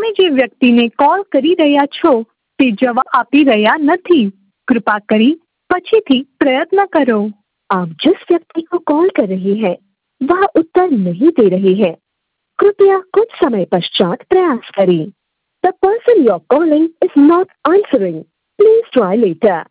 તમે જે વ્યક્તિને કોલ કરી રહ્યા છો તે જવાબ આપી રહ્યા નથી। कृपा करी पछीथी प्रयत्न करो। आप जिस व्यक्ति को कॉल कर रहे हैं वह उत्तर नहीं दे रहे हैं। कृपया कुछ समय पश्चात प्रयास करें। The person you are calling is not answering. Please try later.